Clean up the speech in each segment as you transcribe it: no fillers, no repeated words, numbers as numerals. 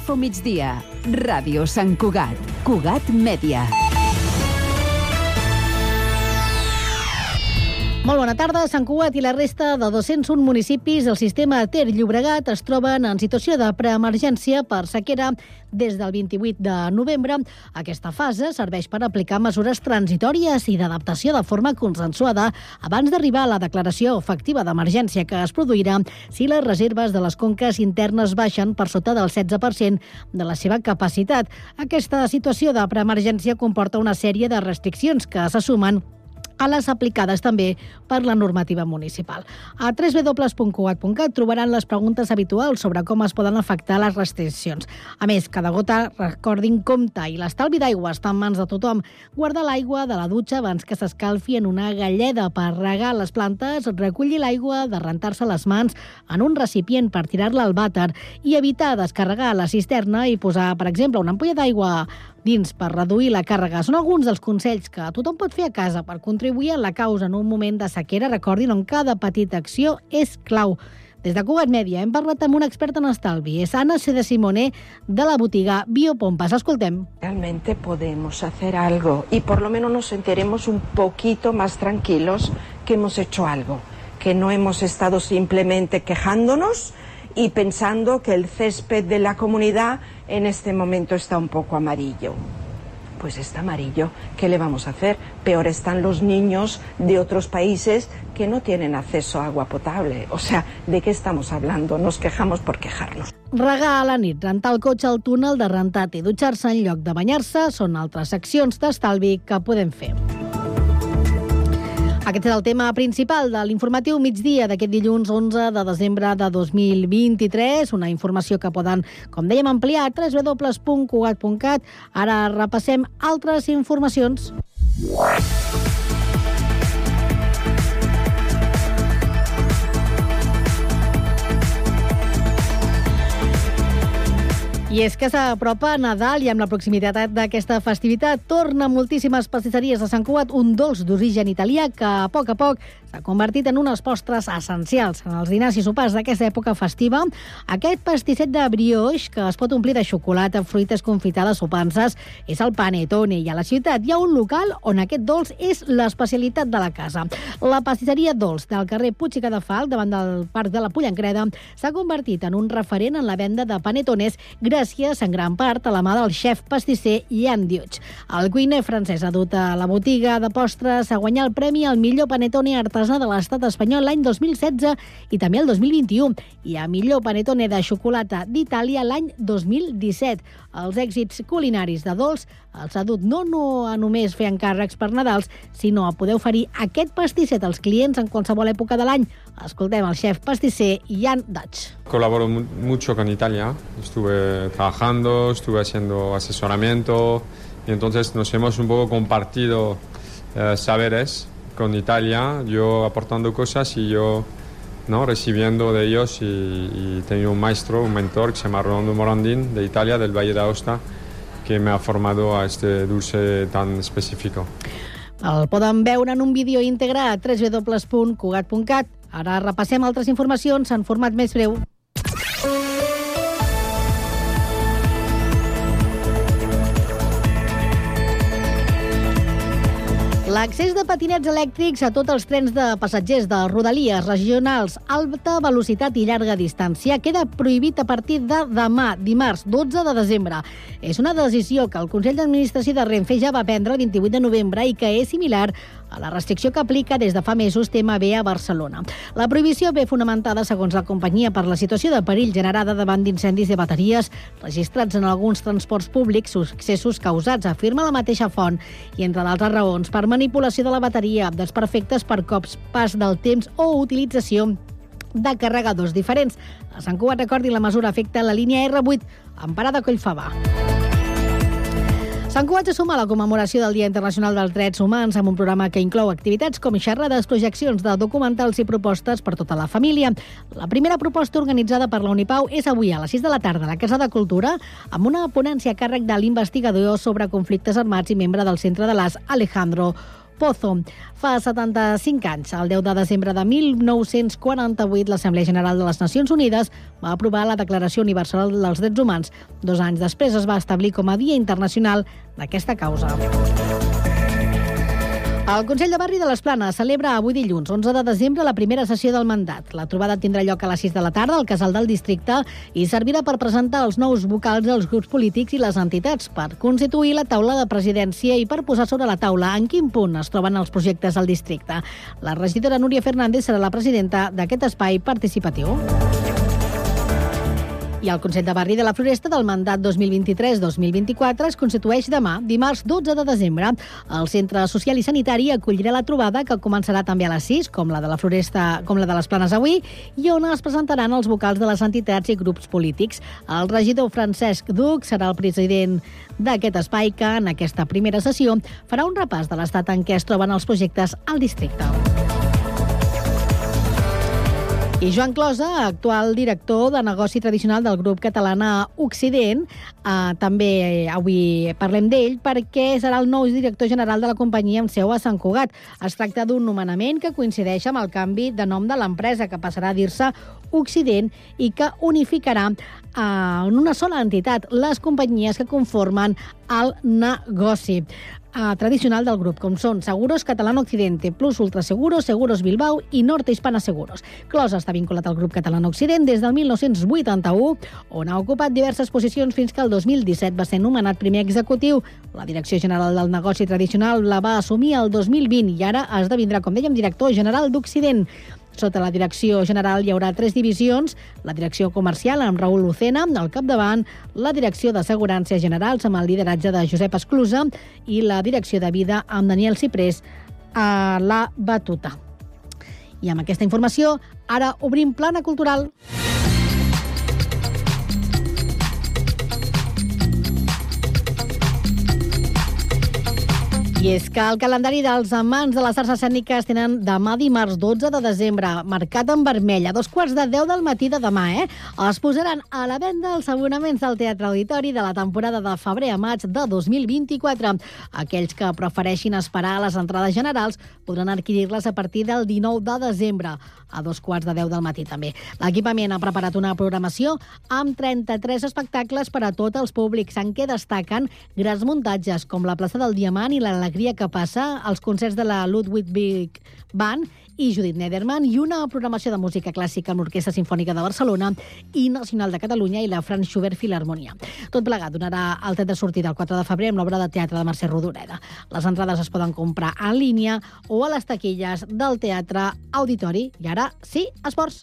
Info Migdia. Ràdio Sant Cugat. Cugat Mèdia. Molt bona tarda. Sant Cugat i la resta de 201 municipis del sistema Ter Llobregat es troben en situació de preemergència per sequera des del 28 de novembre. Aquesta fase serveix per aplicar mesures transitòries i d'adaptació de forma consensuada abans d'arribar a la declaració efectiva d'emergència que es produirà si les reserves de les conques internes baixen per sota del 16% de la seva capacitat. Aquesta situació de preemergència comporta una sèrie de restriccions que se sumen a les aplicades també per la normativa municipal. A www.cugat.cat trobaran les preguntes habituals sobre com es poden afectar les restriccions. A més, cada gota, recordin, compta, i l'estalvi d'aigua està en mans de tothom. Guardar l'aigua de la dutxa abans que s'escalfi en una galleda per regar les plantes, recollir l'aigua de rentar-se les mans en un recipient per tirar-la al vàter i evitar descarregar la cisterna i posar, per exemple, una ampolla d'aigua dins per reduir la càrrega. Són alguns dels consells que tothom pot fer a casa per contribuir a la causa en un moment de sequera. Recordin, on cada petita acció és clau. Des de Cugat Mèdia hem parlat amb una experta en estalvi. És Anna C. de Simone, de la botiga Biopompas. Escoltem. Realmente podemos hacer algo y por lo menos nos sentiremos un poquito más tranquilos que hemos hecho algo, que no hemos estado simplemente quejándonos y pensando que el césped de la comunidad en este momento está un poco amarillo. Pues está amarillo, ¿qué le vamos a hacer? Peor están los niños de otros países que no tienen acceso a agua potable. O sea, ¿de qué estamos hablando? Nos quejamos por quejarnos. Regar a la nit, rentar el cotxe al túnel de rentat i dutxar-se en lloc de banyar-se són altres accions d'estalvi que podem fer. Aquest és el tema principal de l'informatiu migdia d'aquest dilluns 11 de desembre de 2023. Una informació que poden, com dèiem, ampliar a www.cugat.cat. Ara repassem altres informacions. I és que s'apropa Nadal i amb la proximitat d'aquesta festivitat torna moltíssimes pastisseries de Sant Cugat un dolç d'origen italià que a poc s'ha convertit en unes postres essencials en els dinars i sopars d'aquesta època festiva. Aquest pastisset de brioix que es pot omplir de xocolata, fruites confitades o panses és el panettone, i a la ciutat hi ha un local on aquest dolç és l'especialitat de la casa. La pastisseria Dolç del carrer Puig i Cadafalch, davant del Parc de la Pollancreda, s'ha convertit en un referent en la venda de panettones gràcies en gran part a la mà del xef pastisser Jan Deutsch. El cuiner francès ha dut a la botiga de postres a guanyar el premi al millor panettone artesà de l'estat espanyol l'any 2016 i també el 2021, i a millor panettone de xocolata d'Itàlia l'any 2017. Els èxits culinaris de Dolç els ha dut no a només fer encàrrecs per Nadals, sinó a poder oferir aquest pastisset als clients en qualsevol època de l'any. Escoltem el xef pastisser Jan Deutsch. Colaboro mucho con Italia, estuve trabajando, estuve haciendo asesoramiento y entonces nos hemos un poco compartido saberes con Italia, yo aportando cosas y yo recibiendo de ellos, y tengo un maestro, un mentor que se llama Rolando Morandin de Italia, del Valle d'Aosta, que me ha formado a este dulce tan específico. El poden veure en un vídeo íntegre a www.cugat.cat. Ara repassem altres informacions en format més breu. L'accés de patinets elèctrics a tots els trens de passatgers de rodalies regionals, alta velocitat i llarga distància queda prohibit a partir de demà, dimarts 12 de desembre. És una decisió que el Consell d'Administració de Renfe ja va prendre el 28 de novembre i que és similar a la restricció que aplica des de fa mesos TMB a Barcelona. La prohibició ve fonamentada, segons la companyia, per la situació de perill generada davant d'incendis de bateries registrats en alguns transports públics, successos causats, afirma la mateixa font, i entre d'altres raons, per manipulació de la bateria, desperfectes per cops, pas del temps o utilització de carregadors diferents. A Sant Cugat, recordi, la mesura afecta la línia R8 en parada Collfabà. Sant Cugat se suma a la commemoració del Dia Internacional dels Drets Humans amb un programa que inclou activitats com xerrades, projeccions de documentals i propostes per tota la família. La primera proposta organitzada per la Unipau és avui a les 6 de la tarda a la Casa de Cultura, amb una ponència a càrrec de l'investigador sobre conflictes armats i membre del Centre de l'As, Alejandro Pozo. Fa 75 anys, el 10 de desembre de 1948, l'Assemblea General de les Nacions Unides va aprovar la Declaració Universal dels Drets Humans. 2 anys després es va establir com a Dia Internacional d'aquesta causa. El Consell de Barri de les Planes celebra avui dilluns, 11 de desembre, la primera sessió del mandat. La trobada tindrà lloc a les 6 de la tarda al Casal del Districte i servirà per presentar els nous vocals dels grups polítics i les entitats, per constituir la taula de presidència i per posar sobre la taula en quin punt es troben els projectes al districte. La regidora Núria Fernández serà la presidenta d'aquest espai participatiu. I el Consell de Barri de la Floresta del mandat 2023-2024 es constitueix demà, dimarts 12 de desembre. El Centre Social i Sanitari acollirà la trobada, que començarà també a les 6, com la de la Floresta, com la de les Planes avui, i on es presentaran els vocals de les entitats i grups polítics. El regidor Francesc Duc serà el president d'aquest espai, que en aquesta primera sessió farà un repàs de l'estat en què es troben els projectes al districte. I Joan Closa, actual director de negoci tradicional del grup català Occident, també avui parlem d'ell perquè serà el nou director general de la companyia amb seu a Sant Cugat. Es tracta d'un nomenament que coincideix amb el canvi de nom de l'empresa, que passarà a dir-se Occident i que unificarà en una sola entitat les companyies que conformen el negoci tradicional del grup, com són Seguros Catalán Occidente, Plus Ultraseguros, Seguros Bilbao i Norte Hispana Seguros. Closa està vinculat al grup Catalán Occident des del 1981, on ha ocupat diverses posicions fins que el 2017 va ser nomenat primer executiu. La direcció general del negoci tradicional la va assumir el 2020 i ara esdevindrà, com dèiem, director general d'Occident. Sota la direcció general hi haurà 3 divisions: la direcció comercial amb Raül Lucena al capdavant, la direcció d'assegurances generals amb el lideratge de Josep Esclusa i la direcció de vida amb Daniel Ciprés a la batuta. I amb aquesta informació, ara obrim Plana Cultural. I és que el calendari dels amants de les arts escèniques tenen demà dimarts 12 de desembre, marcat en vermell, a 9:45 del matí de demà, Es posaran a la venda els abonaments al Teatre Auditori de la temporada de febrer a maig de 2024. Aquells que prefereixin esperar a les entrades generals podran adquirir-les a partir del 19 de desembre, a 9:15 del matí també. L'equipament ha preparat una programació amb 33 espectacles per a tots els públics, en què destaquen grans muntatges com la plaça del Diamant i l'alegria que passa, als concerts de la Ludwig Big Band i Judith Nederman, i una programació de música clàssica amb l'Orquestra Simfònica de Barcelona i Nacional de Catalunya i la Franz Schubert Filharmonia. Tot plegat donarà el tret de sortida el 4 de febrer amb l'obra de teatre de Mercè Rodoreda. Les entrades es poden comprar en línia o a les taquilles del Teatre Auditori. I ara sí, esports.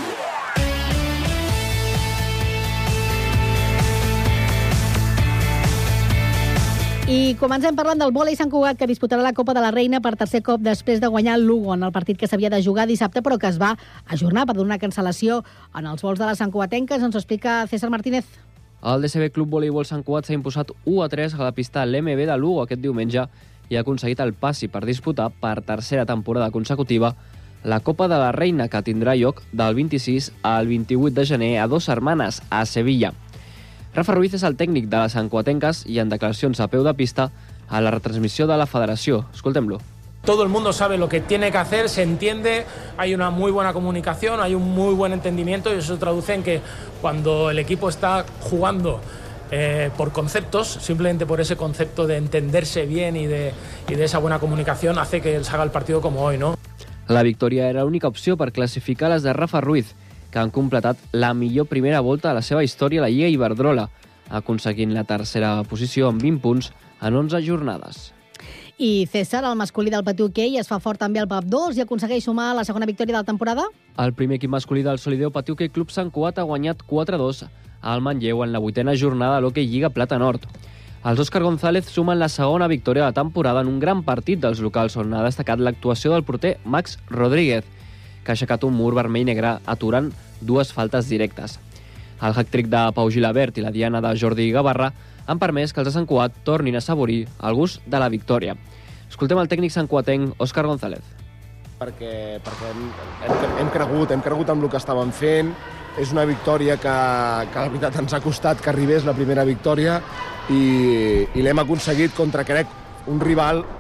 I comencem parlant del vòlei Sant Cugat, que disputarà la Copa de la Reina per tercer cop després de guanyar el Lugo en el partit que s'havia de jugar dissabte, però que es va ajornar per donar cancel·lació en els vols de les santcugatenques. Ens ho explica César Martínez. El DCB Club Voleibol Sant Cugat s'ha imposat 1-3 a la pista l'MB de Lugo aquest diumenge i ha aconseguit el passi per disputar per tercera temporada consecutiva la Copa de la Reina, que tindrà lloc del 26 al 28 de gener a 2 setmanes a Sevilla. Rafa Ruiz és el tècnic de les santcugatenques i en declaracions a peu de pista a la retransmissió de la federació. Escoltem-lo. Todo el mundo sabe lo que tiene que hacer, se entiende, hay una muy buena comunicación, hay un muy buen entendimiento y eso se traduce en que cuando el equipo está jugando por conceptos, simplemente por ese concepto de entenderse bien y de esa buena comunicación, hace que se haga el partido como hoy, ¿no? La victòria era l'única opció per classificar les de Rafa Ruiz, que han completat la millor primera volta de la seva història a la Lliga Iberdrola, aconseguint la tercera posició amb 20 punts en 11 jornades. I César, el masculí del Patí Hoquei, es fa fort també al PAP 2 i aconsegueix sumar la segona victòria de la temporada? El primer equip masculí del Solideu Patí Hoquei Club Sant Cugat ha guanyat 4-2 al Manlleu en la 8a jornada de l'Hoquei Lliga Plata Nord. Els Òscar González sumen la segona victòria de la temporada en un gran partit dels locals, on ha destacat l'actuació del porter Max Rodríguez, que ha aixecat un mur vermell-negre aturant 2 faltes directes. El hack-trick de Pau Gilabert i la diana de Jordi Gavarra han permès que els de Sant Cugat tornin a saborir el gust de la victòria. Escoltem el tècnic santcugatenc Òscar González. Perquè hem cregut amb el que estàvem fent. És una victòria que la veritat ens ha costat que arribés la primera victòria i l'hem aconseguit contra, crec, un rival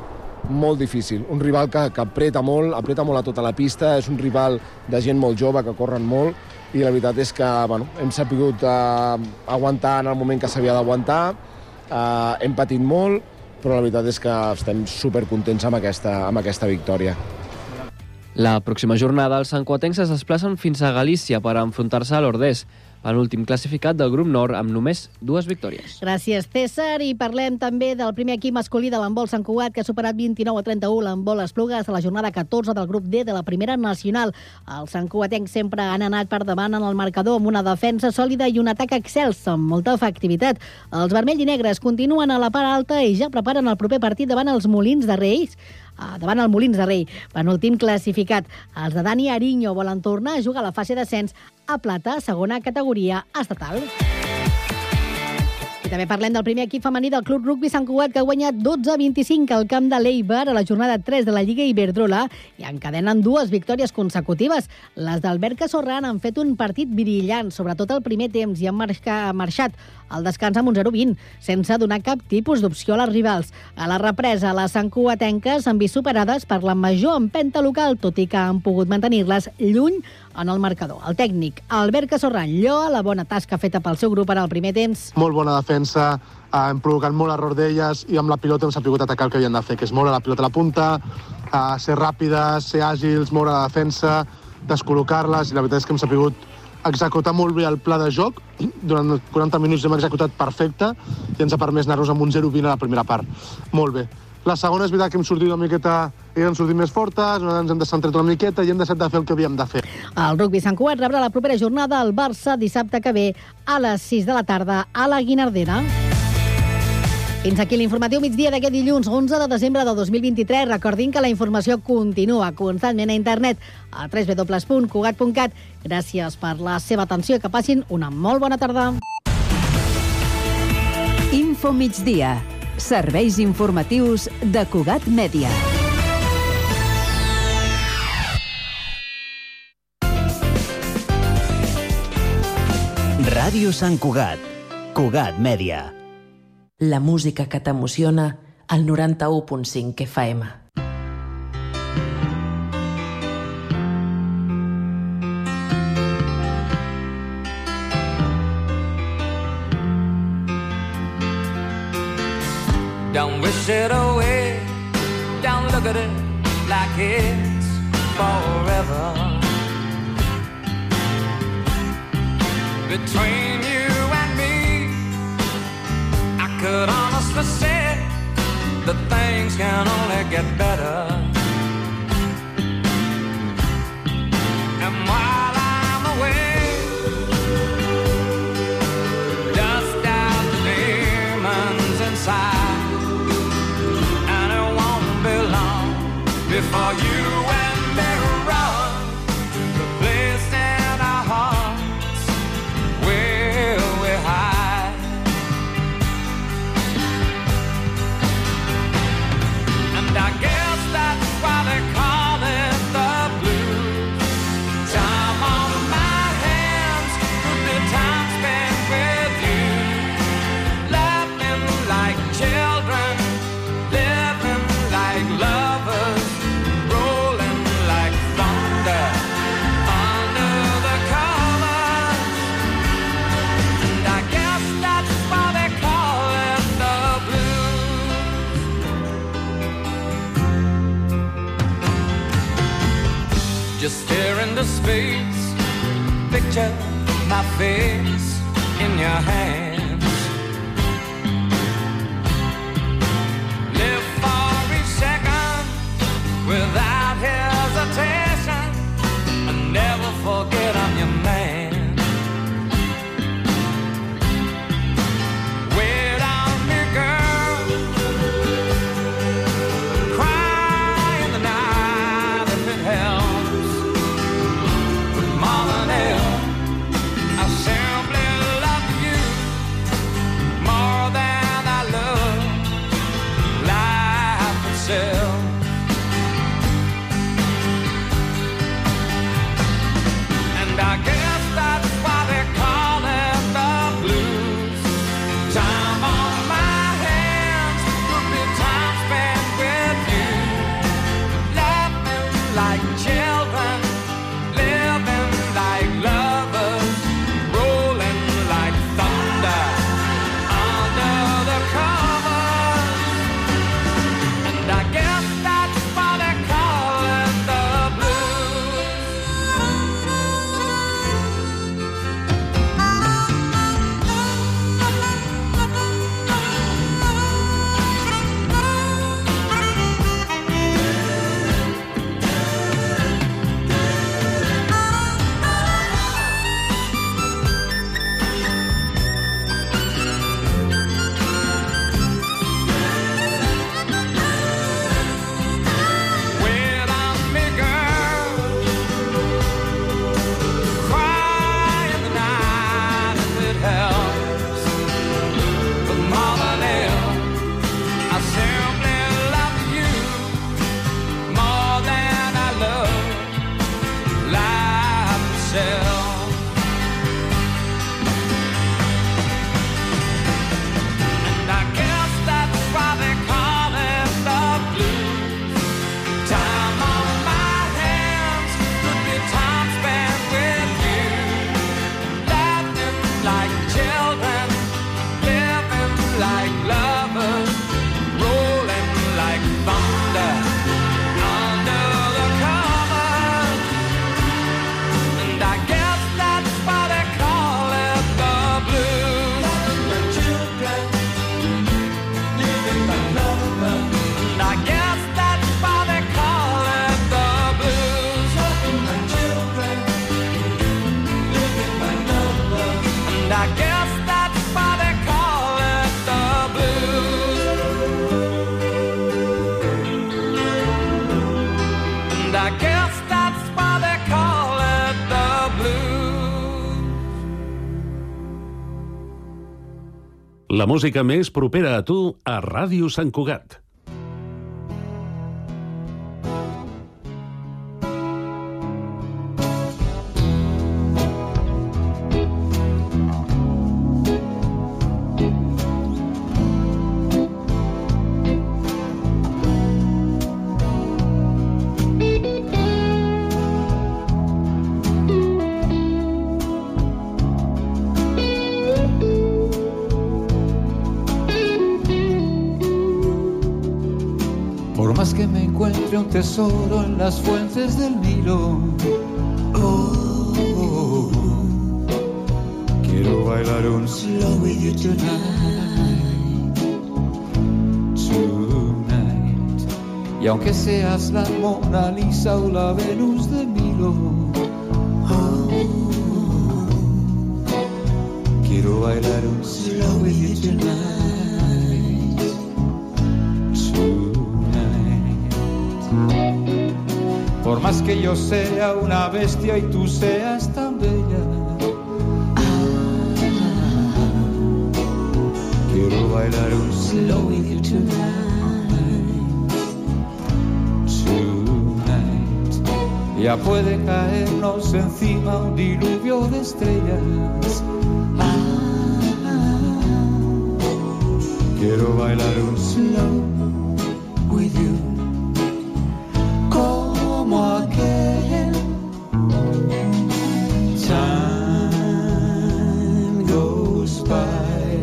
molt difícil. Un rival que apreta molt a tota la pista, és un rival de gent molt jove, que corren molt, i la veritat és que hem sapigut aguantar en el moment que s'havia d'aguantar, hem patit molt, però la veritat és que estem supercontents amb aquesta victòria. La pròxima jornada els santcuatencs es desplacen fins a Galícia per enfrontar-se a l'Ordés, l'últim classificat del grup nord amb només 2 victòries. Gràcies, César. I parlem també del primer equip masculí de l'handbol Sant Cugat, que ha superat 29-31 l'handbol Esplugues a la jornada 14 del grup D de la primera nacional. Els santcuatencs sempre han anat per davant en el marcador amb una defensa sòlida i un atac excels amb molta efectivitat. Els vermells i negres continuen a la part alta i ja preparen el proper partit davant els Molins de Rei. Penúltim classificat. Els de Dani Ariño volen tornar a jugar a la fase d'ascens a plata, segona categoria estatal. I també parlem del primer equip femení del Club Rugby Sant Cugat, que ha guanyat 12-25 al camp de l'Eibar a la jornada 3 de la Lliga Iberdrola i encadenen 2 victòries consecutives. Les d'Albert Casorran han fet un partit brillant, sobretot al primer temps, i han marxat al descans amb un 0-20, sense donar cap tipus d'opció a les rivals. A la represa, les santcuatenques s'han vist superades per la major empenta local, tot i que han pogut mantenir-les lluny en el marcador. El tècnic, Albert Casorran, lloa la bona tasca feta pel seu grup en el primer temps. Molt bona defensa, hem provocat molt error d'elles i amb la pilota hem sabut atacar el que havien de fer, que és moure la pilota a la punta, ser ràpides, ser àgils, moure la defensa, descol·locar-les, i la veritat és que hem sabut executar molt bé el pla de joc. Durant 40 minuts hem executat perfecte i ens ha permès anar-nos amb un 0-20 a la primera part. Molt bé. La segona és veritat que hem sortit una miqueta, hem sortit més fortes, ens hem descentrat una miqueta i hem deixat de fer el que havíem de fer. El Rugby Sant Cugat rebrà la propera jornada al Barça dissabte que ve a les 6 de la tarda a la Guinardera. Fins aquí l'informatiu migdia d'aquest dilluns 11 de desembre de 2023. Recordin que la informació continua constantment a internet a www.cugat.cat. Gràcies per la seva atenció i que passin una molt bona tarda. Info migdia. Serveis informatius de Cugat Mèdia. Ràdio Sant Cugat. Cugat Mèdia. La música que t'emociona al 91.5 FM. Don't wish it away, don't look at it like it's forever. Between you and me, I could honestly say that things can only get better. And while I'm away, dust out the demons inside. And it won't be long before you and me run the place in our hearts where we hide. And I guess that's why they call it the blues. Time on my hands, good time spent with you. Laughing like children, living like lovers, rolling like thunder under the covers. And I guess that's why they call it the blues. Just stare into space, picture my face in your hands. Live for each second without hesitation, and never forget I'm your man. Wait on me, girl, cry in the night if it helps. But more than ever, I simply love you. children, living like lovers, rolling like thunder under the covers. And I guess that's why they call it the blues. My children, living like lovers. And I guess that's why they call it the blues. My children, living like lovers. And I guess that's why they call it the blues. And I guess that's why they call it the blues. La música més propera a tu a Ràdio Sant Cugat. Por más que me encuentre un tesoro en las fuentes del Nilo, quiero bailar un slow with you tonight, tonight. Y aunque seas la Mona Lisa o la Venus de Milo, quiero bailar un slow with you tonight, tonight. Por más que yo sea una bestia y tú seas tan bella, quiero bailar un slow with you tonight, tonight. Ya puede caernos encima un diluvio de estrellas, quiero bailar un slow with you. Como aquel time goes by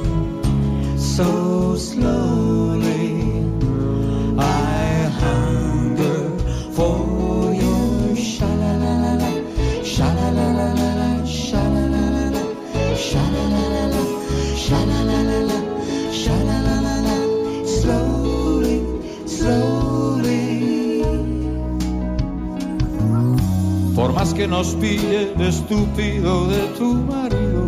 so slowly, I hunger for your sha-la-la-la-la, sha-la-la-la-la, sha-la-la-la-la, sha-la-la-la-la, sha-la-la-la-la, sha-la-la-la-la, slowly, slowly. Por más que nos pille el estúpido de tu marido,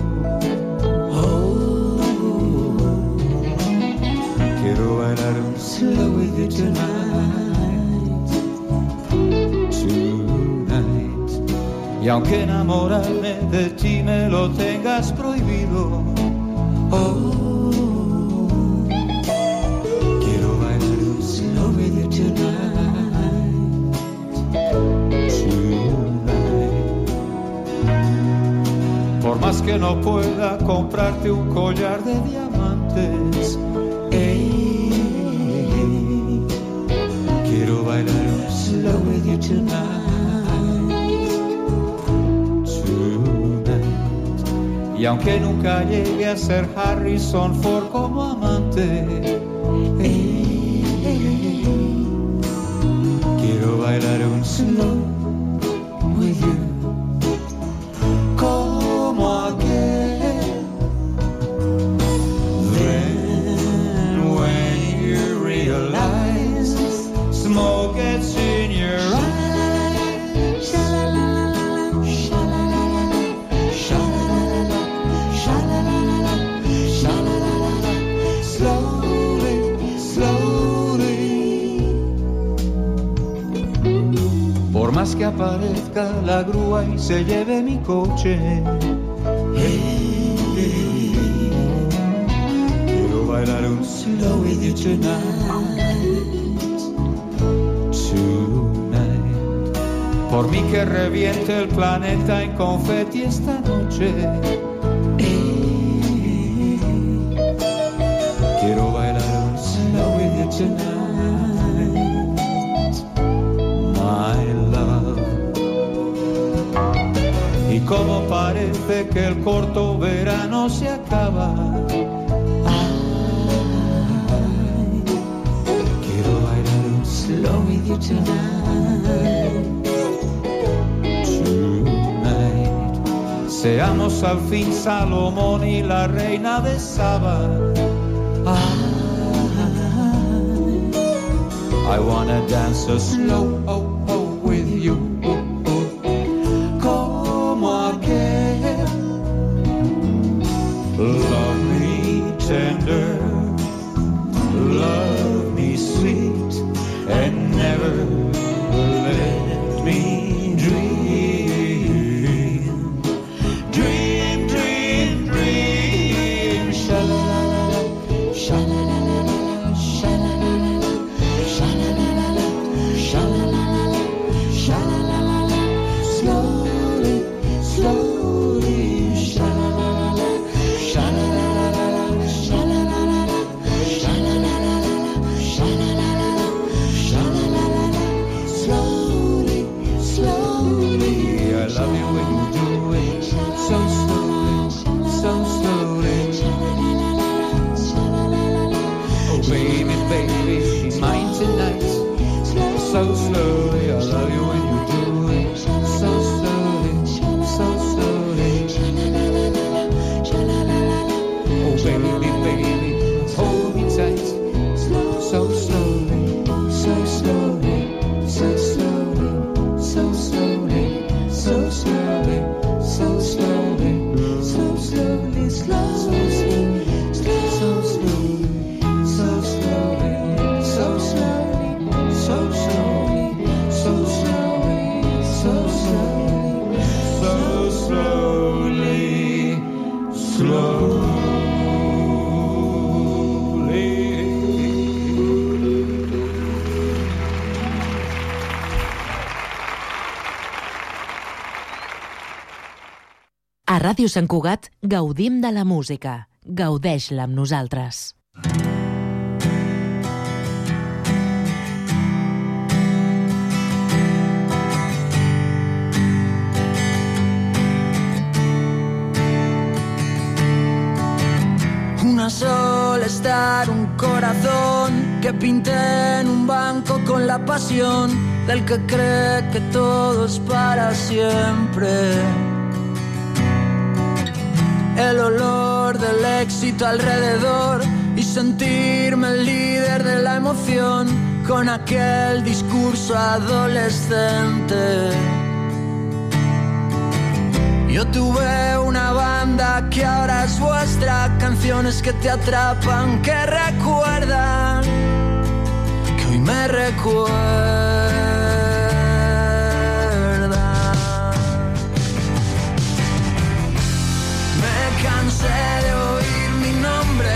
quiero bailar un slow with you tonight, tonight. Y aunque enamorarme de ti me lo tengas prohibido, quiero bailar un slow with you tonight. Por más que no pueda comprarte un collar de diamantes, quiero bailar un slow with you tonight, tonight. Y aunque nunca llegue a ser Harrison Ford como amante, quiero bailar un slow with you. Por más que aparezca la grúa y se lleve mi coche, quiero bailar un slow with you tonight, tonight. Por mí que reviente el planeta en confeti esta noche, quiero bailar un slow with you tonight. Como parece parece que el corto verano se acaba. Ay, quiero bailar un slow with you tonight. Tonight. Seamos al fin Salomón y la reina de Saba. I wanna dance so slow, oh, oh, with you. Como aquel. Love me tender, love me sweet, and never let me dream. Dream, dream, dream. Sha-la-la-la-la, sha-la-la-la-la, sha-la-la-la-la, sha-la-la-la-la, sha-la-la-la-la, sha-la-la-la-la. Slowly, slowly, sha-la-la-la-la, sha-la-la-la-la, sha-la-la-la-la, sha-la-la-la-la, sha-la-la-la-la, sha-la-la-la-la. Slowly, slowly. I love you when you do it so slowly, so slowly. Oh baby, baby, be mine tonight. So slowly, I love you when you do it so slowly, so slowly. Oh baby, baby, hold me tight. So slowly, so slowly, so slowly, so slowly, so slowly, so slowly, so slowly, so slowly, so slowly, so slowly, so slowly, so slowly, so slowly, so slowly, so slowly, A Ràdio Sant Cugat gaudim de la música. Gaudeix-la amb nosaltres. Una sola estar, un corazón que pinté en un banco con la pasión del que cree que todo es para siempre. El olor del éxito alrededor y sentirme el líder de la emoción con aquel discurso adolescente. Yo tuve una banda que ahora es vuestra, canciones que te atrapan, que recuerdan, que hoy me recuerdan. Me cansé de oír mi nombre,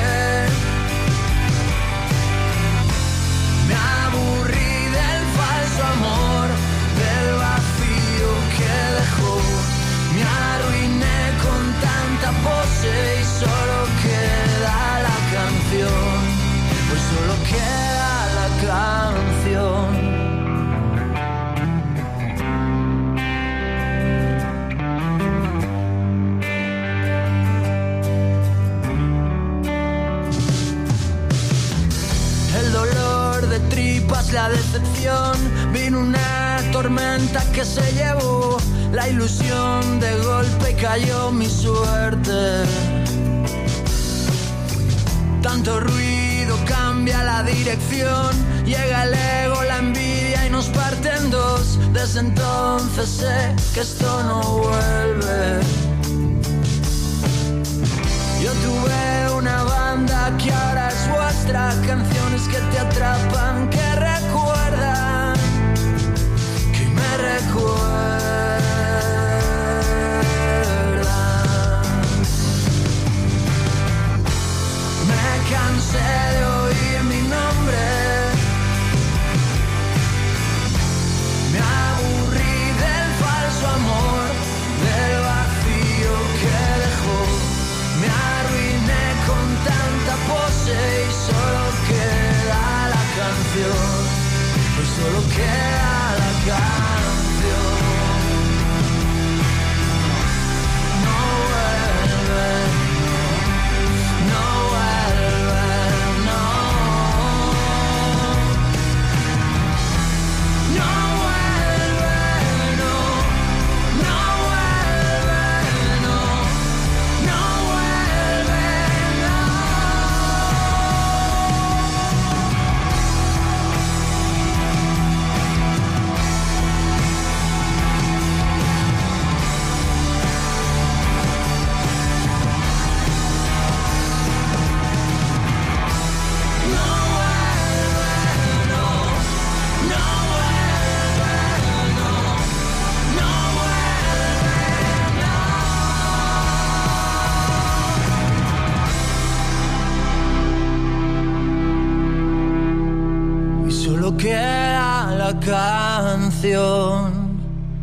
me aburrí del falso amor, del vacío que dejó. Me arruiné con tanta pose y solo queda la canción, pues solo queda la canción. El dolor de tripas, la decepción, vino una tormenta que se llevó la ilusión, de golpe cayó mi suerte. Tanto ruido cambia la dirección, llega el ego, la envidia y nos parte en dos. Desde entonces sé que esto no vuelve. Yo tuve una banda que ahora es vuestra, canciones que te atrapan, que recuerdan, que me recuerdan. Cansé de oír mi nombre, me aburrí del falso amor, del vacío que dejó. Me arruiné con tanta pose y solo queda la canción, pues solo queda la canción. No queda la canción.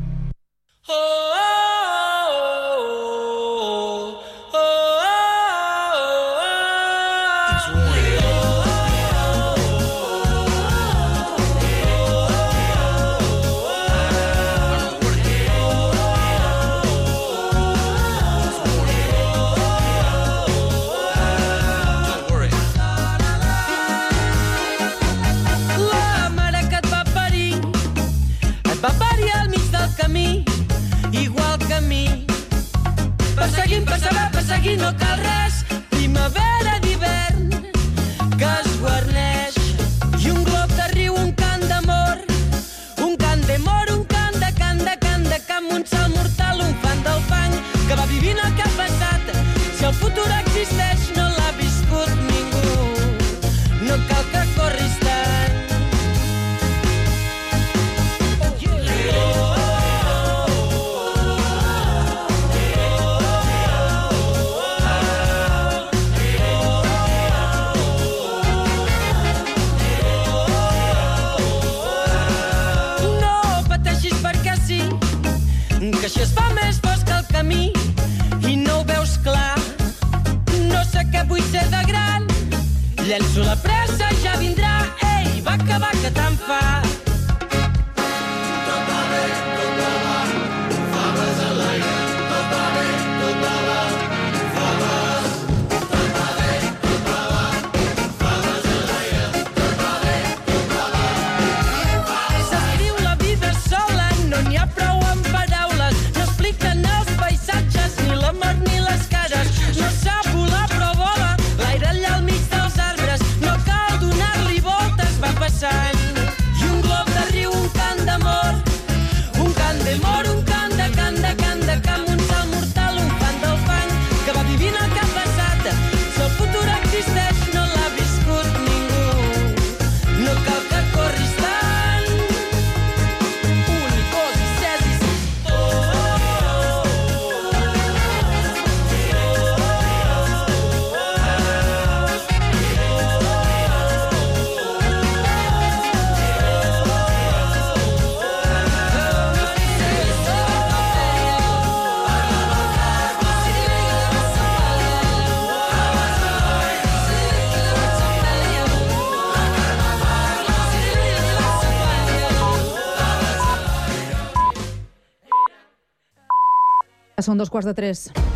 Igual que mi. Perseguint, no cal res. Primavera d'hivern que es guarneix. I un glob de riu, un cant d'amor. Un cant d'amor, un cant de camp. Un salt mortal, un fan del fang que va vivint el que ha passat. Si el futur existeix, no l'ha viscut ningú. No cal que corris tant. Que així es fa més fosc el camí i no ho veus clar. No sé què vull ser de gran. Llenço la pressa, ja vindrà. Ei, va que tant fa. Tot va bé, faves a l'aire. Tot va bé, faves. Tot va bé, faves a l'aire. Tot va bé, s'escriu la vida sola, no n'hi ha prou amb paraules. No expliquen els paisatges, ni la mar ni les cares. No sap volar però vola, l'aire allà al mig dels arbres. No cal donar-li voltes, va passant. I un glob de riu, un cant d'amor. Un cant d'amor, un cant de camp. Un salt mortal, un fan del fang que va vivint el que ha passat. Si el futur existeix, no l'ha viscut ningú. No cal que corris tant. Un, dos i set i sis. Són 2:15.